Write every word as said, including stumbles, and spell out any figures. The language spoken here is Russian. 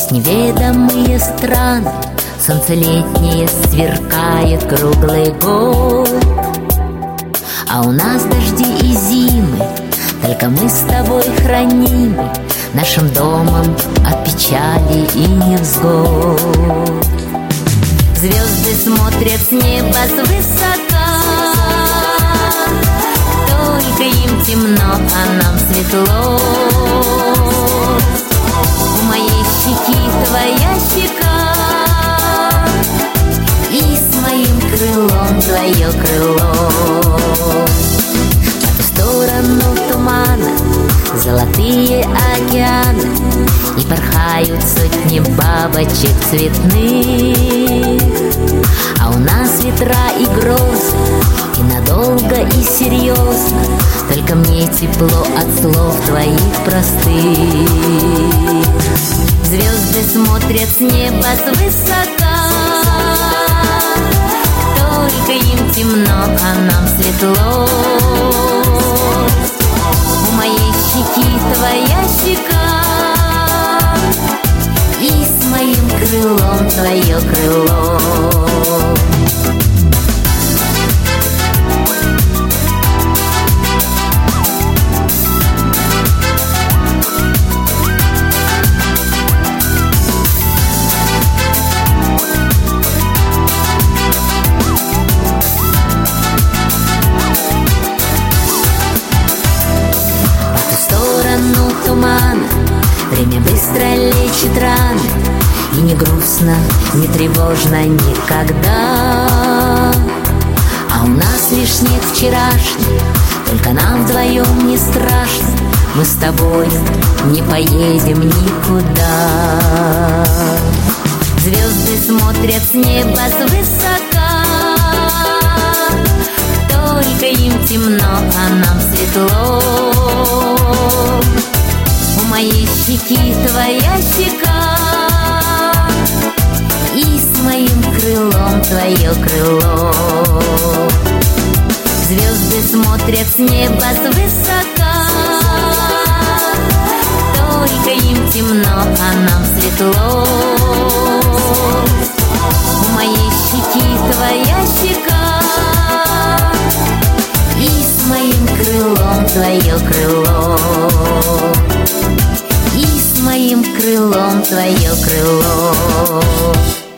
Неведомые страны, солнце летнее сверкает круглый год. А у нас дожди и зимы, только мы с тобой хранимы нашим домом от печали и невзгод. Звезды смотрят с неба свысока, только им темно, а нам светло. У моей щеки твоя щека, и с моим крылом твое крыло. По ту сторону тумана золотые океаны, и порхают сотни бабочек цветных. А у нас ветра и грозы, и надолго, и серьезно, только мне тепло от слов твоих простых. Звезды смотрят с неба свысока, только им темно, а нам светло. У моей щеки твоя щека, и с моим крылом твое крыло. Тумана время быстро лечит раны, и не грустно, не тревожно никогда. А у нас лишь снег вчерашний, только нам вдвоем не страшно, мы с тобой не поедем никуда. Звезды смотрят с неба свысока, только им темно, а нам светло. У моей щеки твоя щека, и с моим крылом твое крыло. Звезды смотрят с неба свысока, только им темно, а нам светло. У моей щеки твоя щека, и с моим крылом твое крыло. И с моим крылом твое крыло.